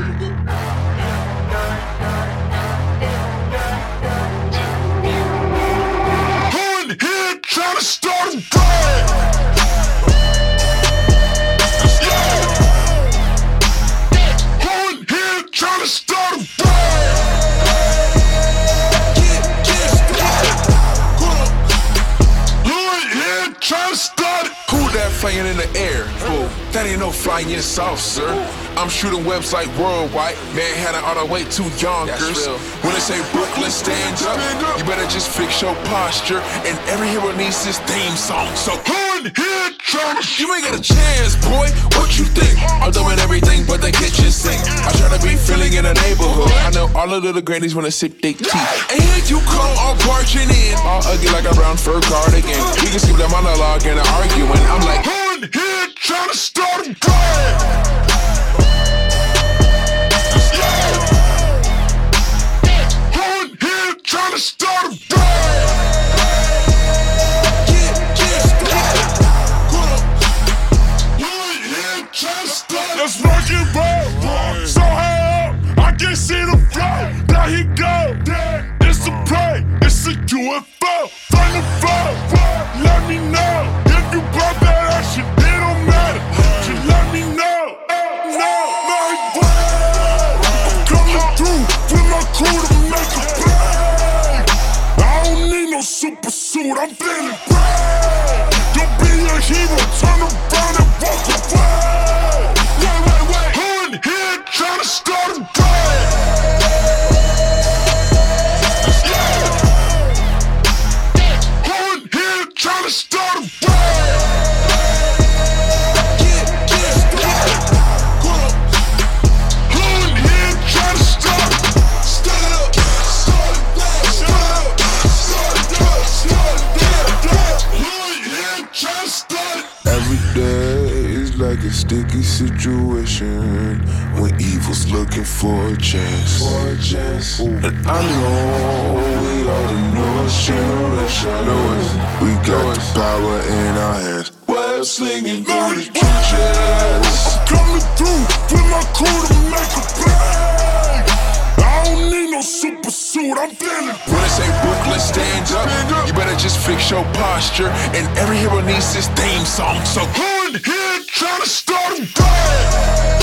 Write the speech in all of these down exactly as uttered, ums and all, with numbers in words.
Tryna start a riot. Yeah. Who in here tryna start a riot? Who in here tryna start it? Who that flying in the air? Who? That ain't no flying in south, sir. I'm shooting webs like worldwide. Manhattan all the way to Yonkers. When they say Brooklyn, stand up, you better just fix your posture. And every hero needs his theme song. So Who in here tryna? you ain't got a chance, boy. What you think? I'm doing everything but the kitchen sink. I try to be feeling in the neighborhood. I know all the little grannies wanna sip their tea. And here you come, all barging in, all ugly like a brown fur cardigan. You can skip the monologue and the arguing. I'm like, Who in here tryna start a riot? Tryna start a riot. Let's rock and roll. So high up, I can't see the floor. Now he go. It's a play, it's a U F O. From the floor, let me know if you brought that action. It don't matter. Just let me know. No, my way. I'm coming through with my crew to make a play. I don't need no super suit, I'm feeling brave. Don't be a hero, turn around and walk away. Wait, wait, wait. Who in here tryna start a riot? Yeah. Who in here tryna start a riot? Who in here tryna start it? Start it up, start it up, start it up, start it up, who in here tryna start it? Every day is like a sticky situation when evil's looking for a chance. For a chance. And I know we are the newest generation. We got the power in our hands. Web slinging through the trenches. I'm coming through with my crew to make a play. I don't need no super suit, I'm feeling brave. when they say Brooklyn, stand up, you better just fix your posture. And every hero needs his theme song. So Who in here tryna start a riot?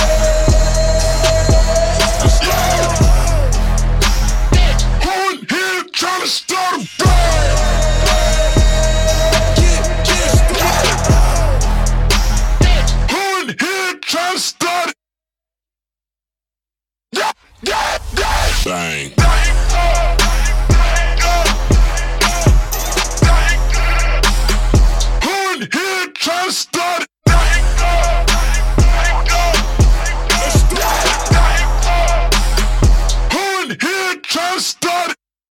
Who in here tryna start a riot? Who in here tryna start it? Yeah, yeah, yeah. bang.